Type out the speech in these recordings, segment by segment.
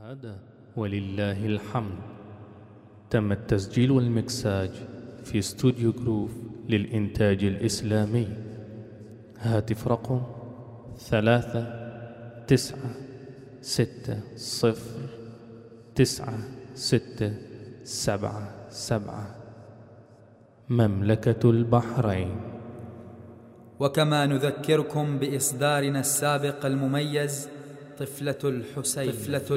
كالعادة ولله الحمد، تم التسجيل والمكساج في استوديو جروف للإنتاج الإسلامي. هاتف رقم 39609677. مملكة البحرين. وكما نذكركم بإصدارنا السابق المميز طفلة الحسين.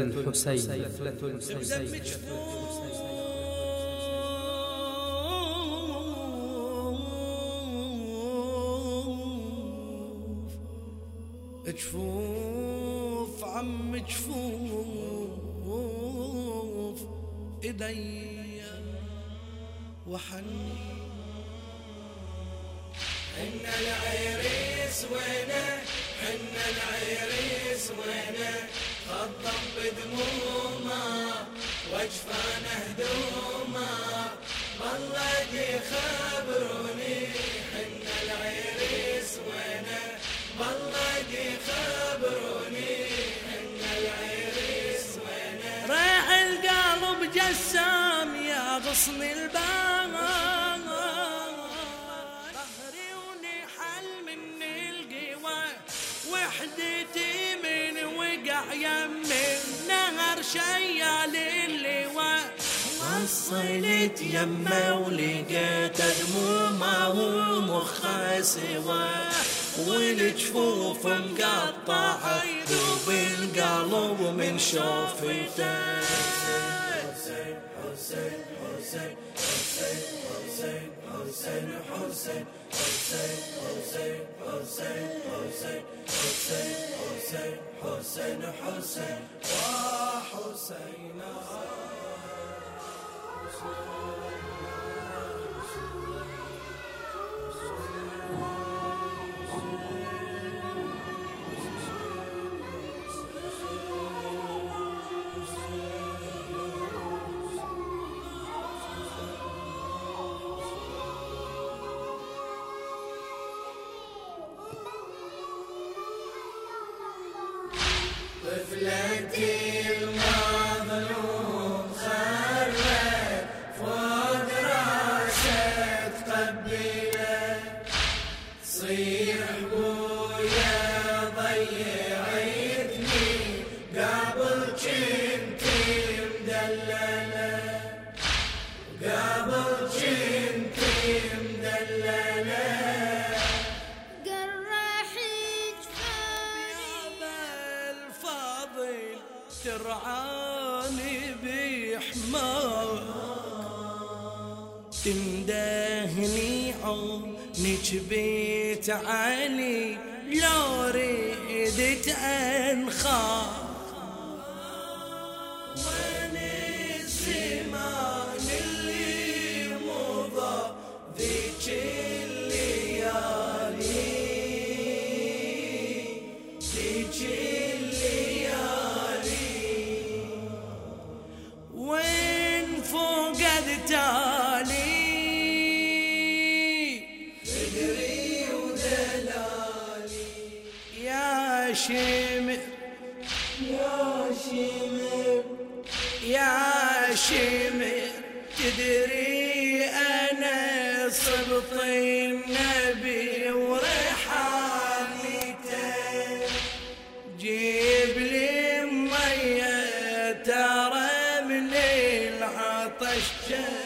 جفوف عم جفوف ايدي وحني حنا العريس وينه، حنا العريس وينه، خضم بدمومه وجفانه هدومه، والله يخبروني حنا العريس وينه، والله يخبروني حنا العريس وينه. ريح القلب جسام يا غصن البان، ظهري ونحل من القوى، وحدتي من وقع يم النهر شيال اللواء، وصلت يمه ولقيت دمومه ومخه سوا، والجفوف مقطعه ذوب القلب من شوفته. حسين حسين حسين حسين حسين حسين حسين حسين حسين حسين حسين حسين حسين حسين وحسين. طفلتي المظلوم خرت فوق راسه تقبله، صيح بويا ضيعتني قبل كنتي مدلله، قبل كنتي مدلله. ترعاني بحمار تندهني عونك بيت علي، لو ريدت انخاف وين الزمان اللي مضى ذيك الليالي، ذيك تالي فقري ودلالي. يا شمر يا شمر يا شمر، تدري أنا صبط النبي وريحانته، جيب لي مية ترى من العطش